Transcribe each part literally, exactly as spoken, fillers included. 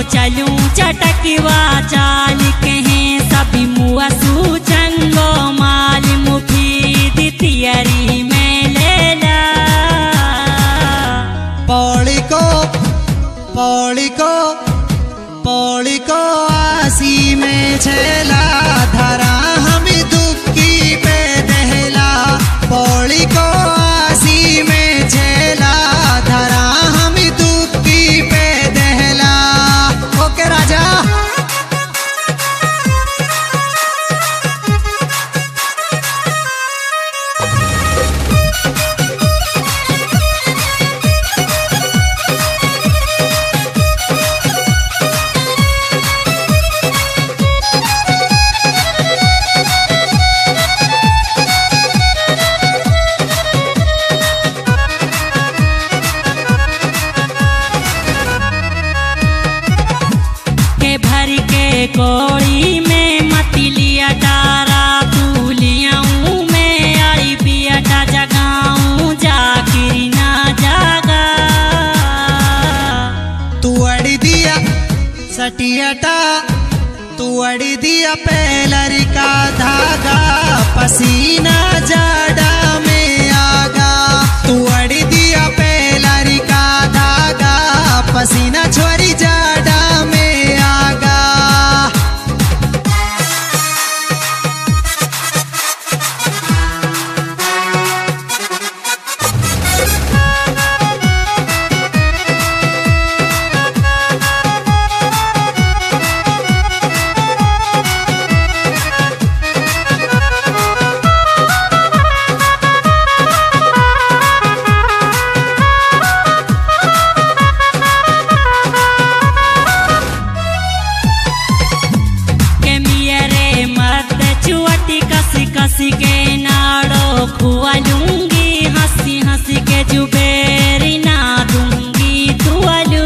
चलूं चटकवा चाल कहें सभी मुआ सूचंगो माल मुफीद तियरी में लेला पौड़ी को पौड़ी को पौड़ी को आसी में छेला धरा हम दुखी पे दहला पौड़ी को आसी में छेला धरा हम दुखी पे दहला। ओके राजा कोड़ी में मतिलिया डारा दूलियाऊं में आई बियाटा जगाऊं जाकिरी ना जागा तू अड़ी दिया सटियाटा तू अड़ी दिया पेलरी का धागा पसीना जाड़ा में आगा तू अड़ी दिया पेलरी का धागा पसीना छोरी जाड़ा में आगा। हंसी के नाड़ो खुआ लूंगी हंसी हंसी के जुबेरी ना दूंगी तुअलू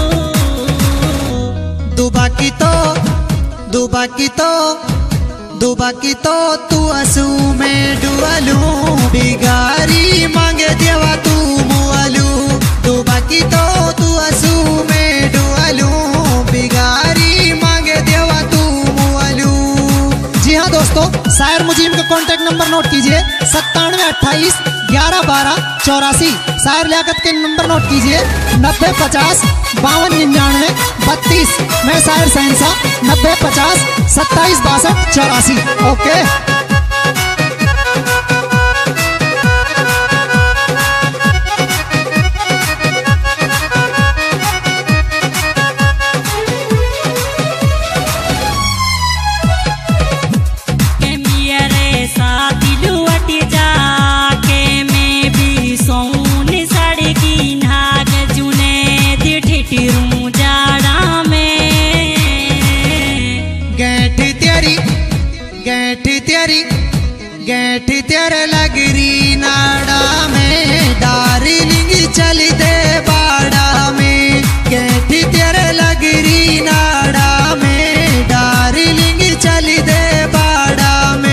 दुबा की तो दुबा की तो दुबा की तो तू असू में डुअलू बिगारी मांगे देवा तू मुअलू दुबा की तो तू असू में डुअलू बिगारी मांगे देवा तू मुअलू। जी हाँ दोस्तों शायर मुजीम का कॉन्टैक्ट नंबर नोट कीजिए सत्तानवे अट्ठाईस ग्यारह बारह चौरासी। शायर लियाकत के नंबर नोट कीजिए नब्बे पचास बावन निन्यानवे बत्तीस। मैं शायर सहनसा नब्बे पचास सत्ताईस बासठ चौरासी। ओके गेठ तेरे लगरी नाड़ा में डार्लिंग चल दे बाड़ा में गेठ तेरे लगरी नाड़ा में डार्लिंग चल दे बाड़ा में।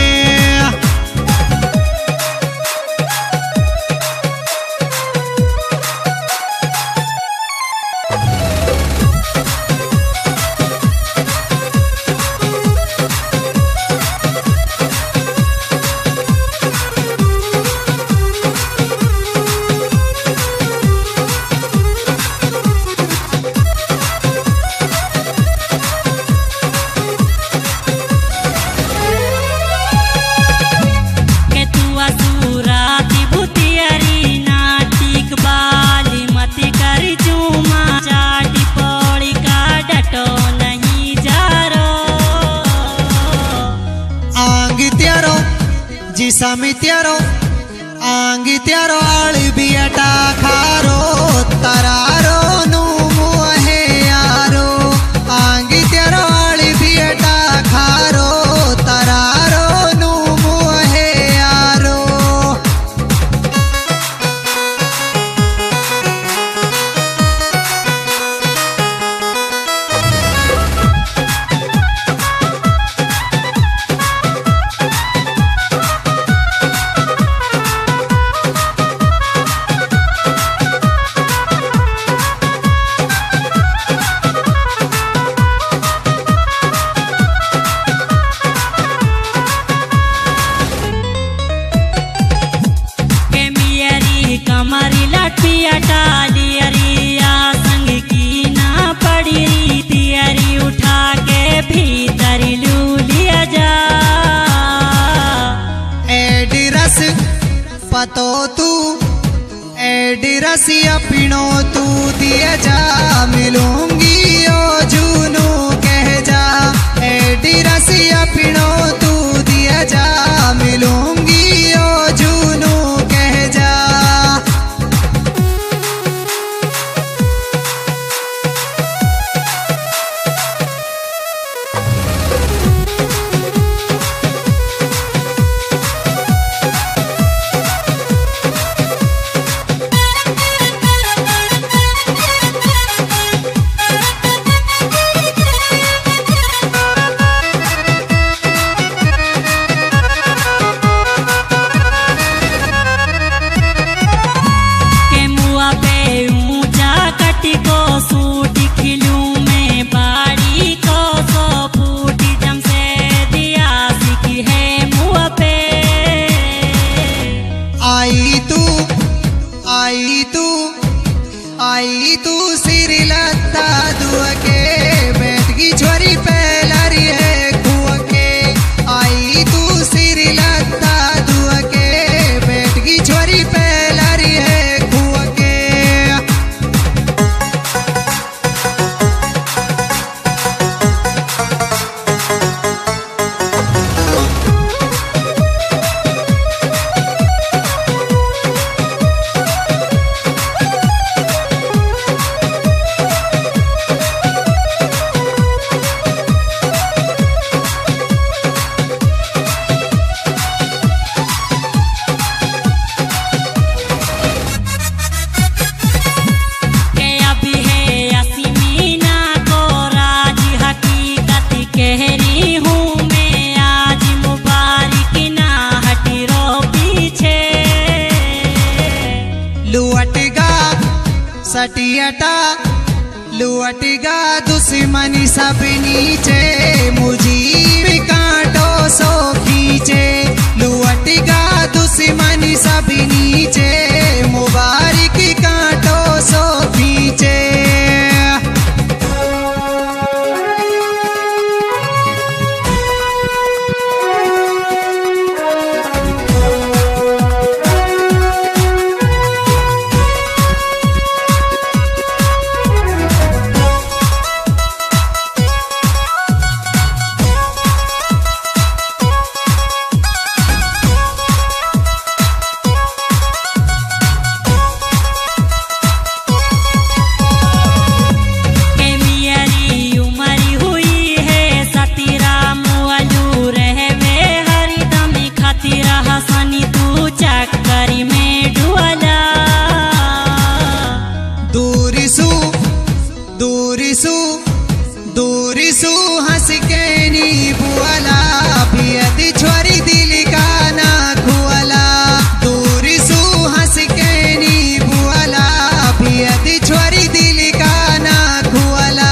रसिया पिनो तू दिया जा मिलूंगी ओ जुनू कह जा एडी रसिया पिनो तू दिया जा मिलूंगी ओ जुनू कह जा। आई तू आई तू आई तू सिर लता दुआ के बैठ की छोरी पहलारी है कुआ के। आई तू सिर लता दुआ के बैठ की छोरी पहलारी है कुआ के। सटियाटा लुअटगा दुश्मनी सब नीचे मुझी कांटो सो खींचे। लुअटगा दुश्मनी सब नीचे मुबारक कांटो सो खींचे। दूरी सू हंस के नी बुआला पियती छोरी दिल का ना खुआला। दूरी सू हंस के नी बुआला पियती छोरी दिल का ना खुआला।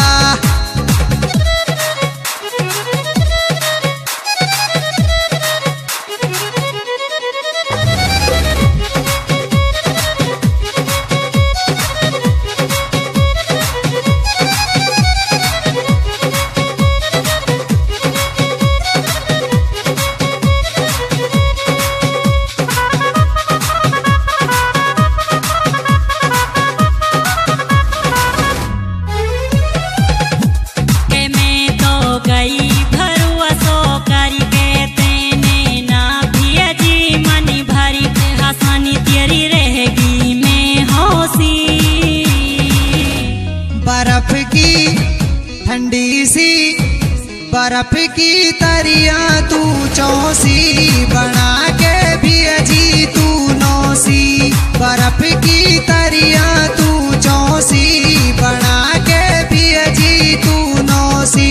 बर्फ की ठंडी सी बर्फ की तरिया तू चौसी बना के भी अजी तू नौसी। बर्फ की तरिया तू चौसी बना के भी अजी तू नौसी।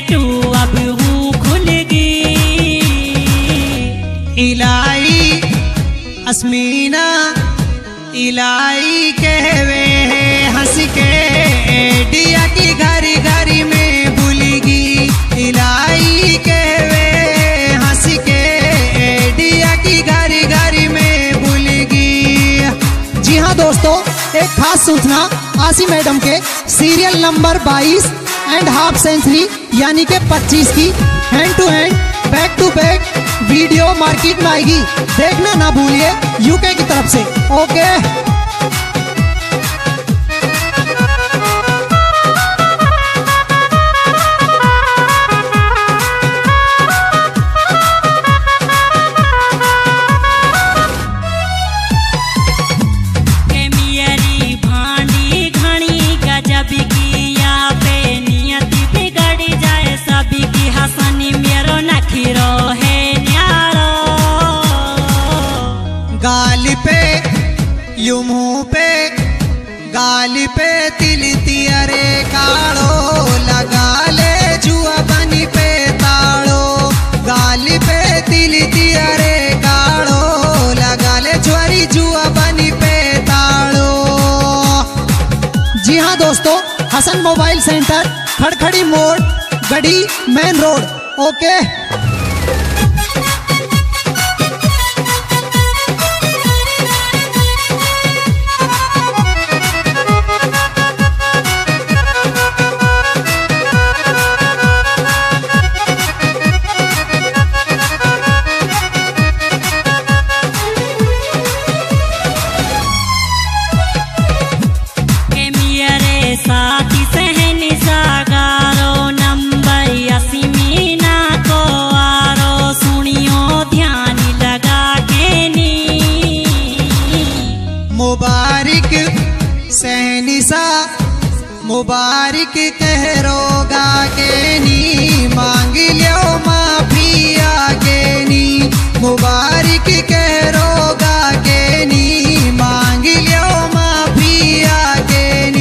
टू अब हूँ खुल गई। इलाई अस्मीना इलाई कहवे हंस के डिया की घरी घरी में भूलगी। इलाई कहवे हंस के डिया की घरी घरी में भूलगी। जी हाँ दोस्तों, एक खास सूचना आसी मैडम के सीरियल नंबर बाईस एंड हाफ सेंचुरी यानी के पच्चीस की hand to hand back to back video market में आएगी, देखना ना भूलिए यूके की तरफ से। ओके गाली पे यू मुँह पे गाली पे तिल तियरे काड़ो लगा ले जुआ बनी पे ताड़ो। गाली पे तिल तियरे काड़ो लगा ले ज्वारी जुआ बनी पे ताड़ो। जी हाँ दोस्तों, हसन मोबाइल सेंटर खड़खड़ी मोड़ गढ़ी मेन रोड। ओके साथी सहनी सागारो नंबर असीमीना को आरो सुनियो ध्यान लगा के नी। मुबारक सहनी सा मुबारक कहरोगा के नी, मांग लियो माफी आगे नी। मुबारक कहरोगा के नी, मांग लियो माफी आगे नी।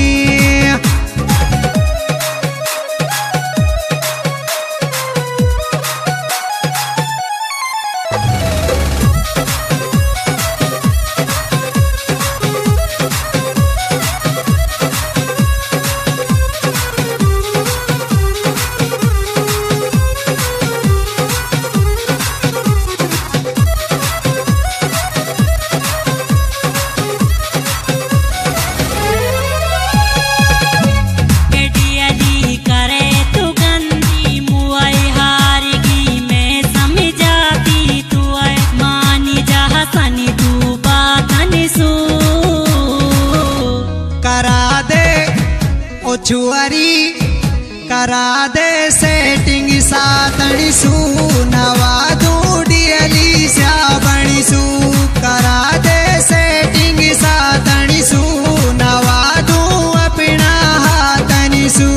छुआरी करा दे सेटिंग सातणी सू नवा दूडियली स्या बणी सू। करा दे सेटिंग सातणी सू नवा दू अपना हाथनी सू।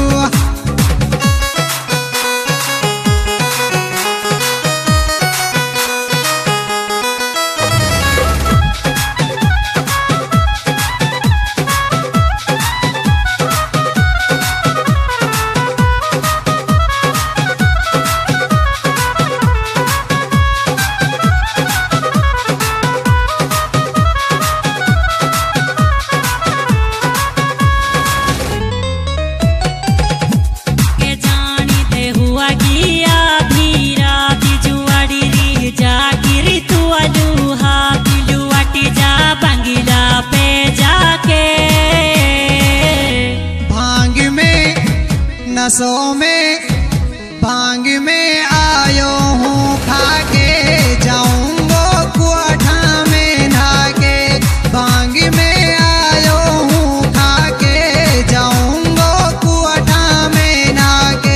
नसों में भांग में आयो हूँ खाके, जाऊंगो कुआठा में नहाके। भांग में आयो हूँ खाके, जाऊंगो कुआठा में नहाके।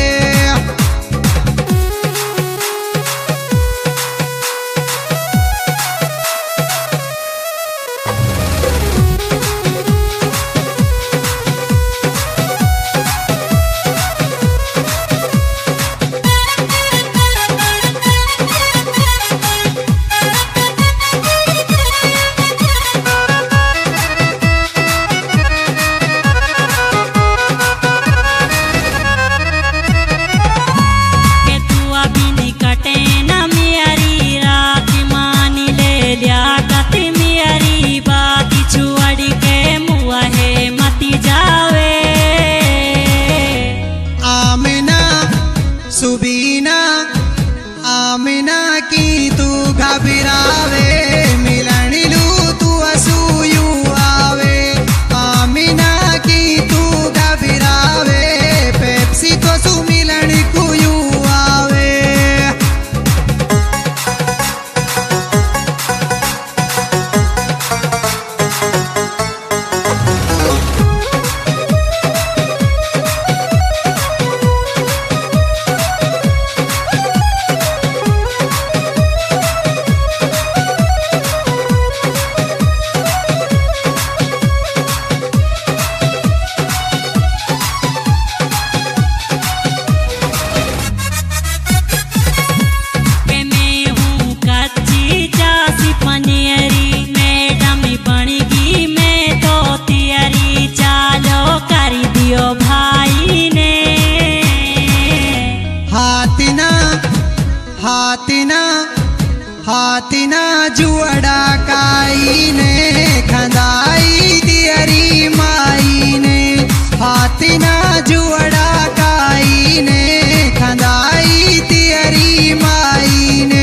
हाथिना जुअड़ा काई ने खंदाई तियरी माई ने हाथिना जुअड़ा काई ने खंदाई तियरी माई ने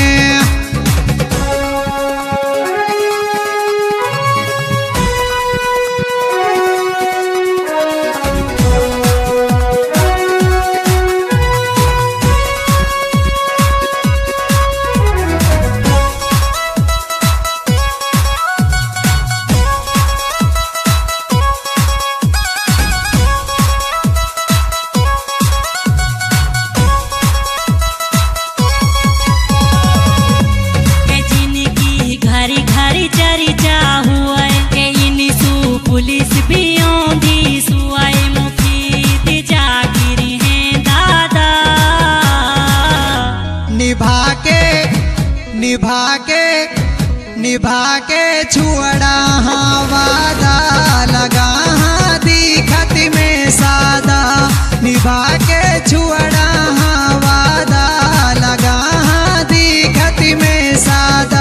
पुलिस भी औंधी सुआई मुफीद जागिरी हैं दादा निभा के निभा के निभा के छुअड़ा हाँ वादा लगा हाँ दिखत में सादा निभा के छुअड़ा हाँ वादा लगा हाँ दिखत में सादा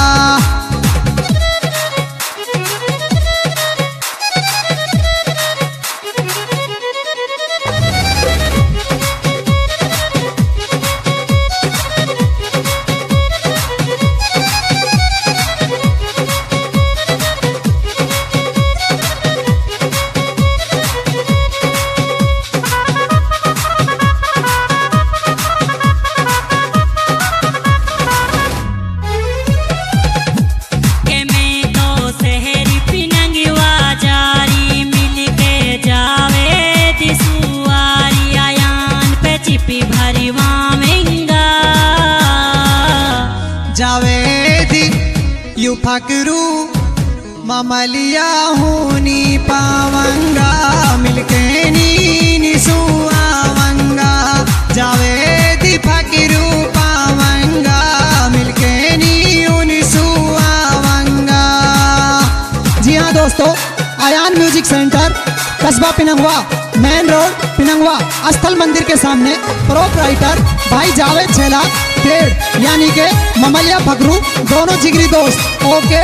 जावेदी यू फकरू ममलिया होनी पावंगा मिलके नी सुआवंगा जावेदी फकरू पावंगा मिलके नी सुआवंगा। जी हाँ दोस्तों, आयान म्यूजिक सेंटर कस्बा पिनंगवा मेन रोड पिनंगवा स्थल मंदिर के सामने प्रोपराइटर भाई जावेद छेला पेड़ यानी के ममलिया फकरू दोनों जिगरी दोस्त। ओके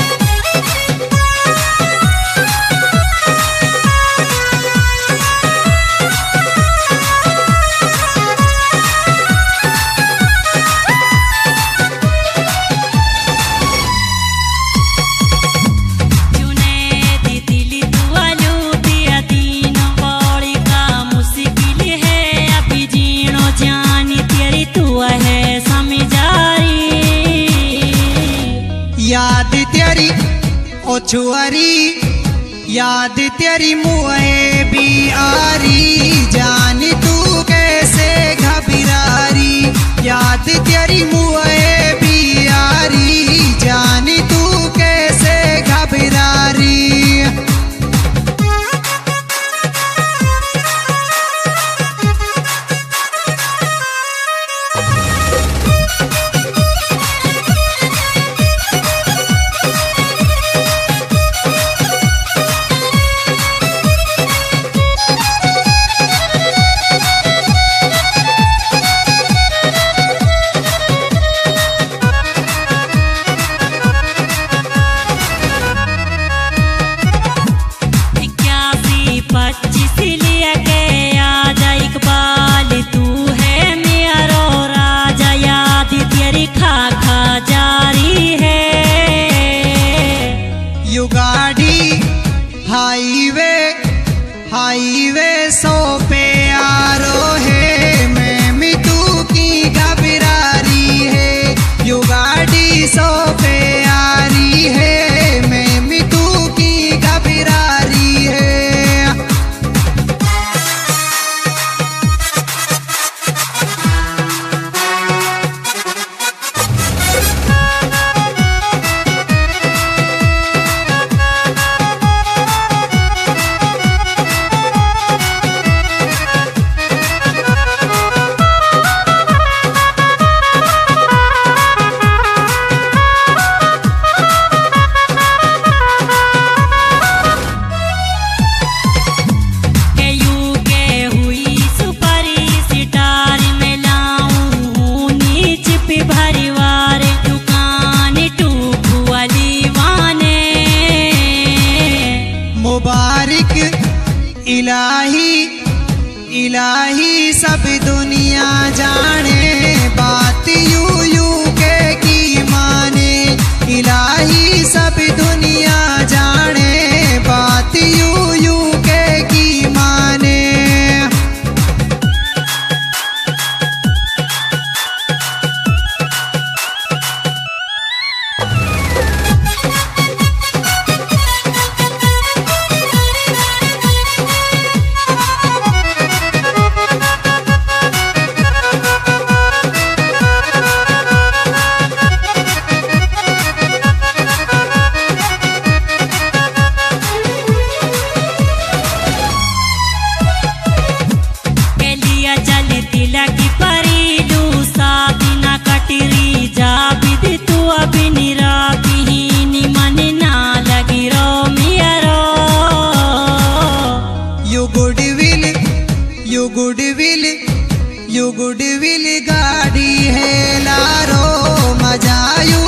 याद तेरी ओ छुअरी याद तेरी मुए भी आरी जान तू कैसे घबरारी याद तेरी मुए भी आरी जान तू कैसे घबरारी। इलाही सब दुनिया जाने बात यू यू के की माने। इलाही सब दुनिया जाने बात यू यू के की माने। गुडविल यू गुडविल गाड़ी है लारो मजायू